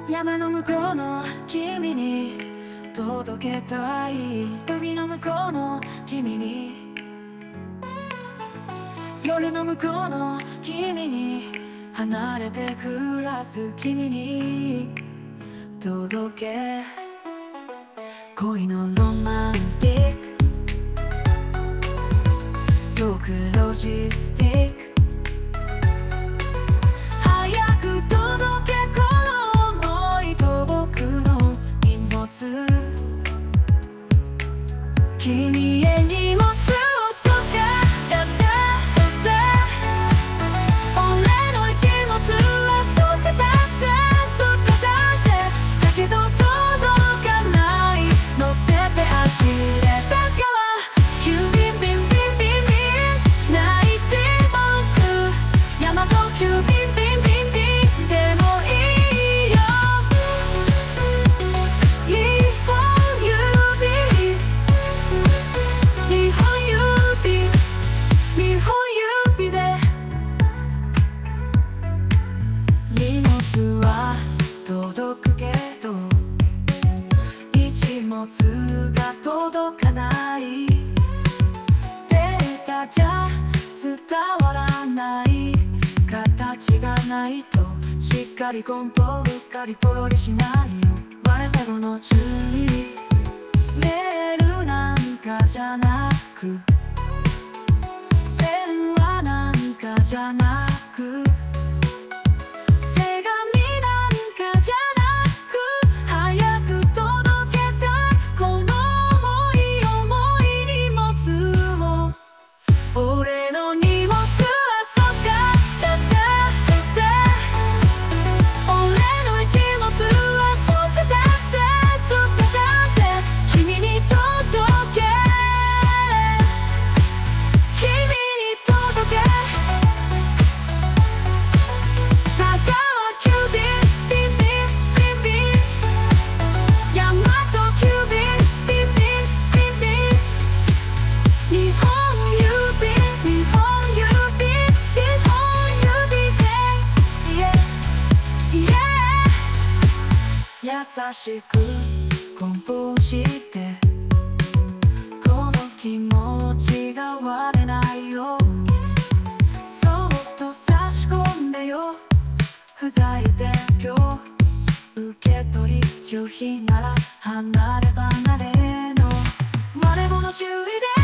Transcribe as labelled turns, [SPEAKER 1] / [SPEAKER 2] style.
[SPEAKER 1] 山の向こうの君に届けたい。海の向こうの君に、夜の向こうの君に、離れて暮らす君に届け、恋のロマンティック、即ロジスティック、早く届け、この想いと僕の荷物、君へ荷物をそっかって俺の一物はそっかだぜ、そっかだぜ。だけど届かない、乗せてあきれ坂は急ビンビンビンビンビン、ない一物山と急ビンビンビンビンでもいいよ。日本指、日本指、日本指で荷物は届くけど一物が届かない。データじゃ伝わらない、形がないとしっかり梱包、うっかりポロリしないよ。我々の注意、メールなんかじゃなく、電話なんかじゃなく、手紙なんかじゃなく、早く届けたい、この想い重い荷物を。俺の荷物はそっかだって俺の一物はそっかだぜ、そっかだぜ。君に届け、君に届け、佐川急便ビンビンビンビン、大和急便ビンビンビンビン、日本郵便、日本郵便、日本郵便で、優しく梱包して、この気持ちが割れないようにそっと差し込んでよ。不在伝票、受け取り拒否なら離れ離れの我もの注意で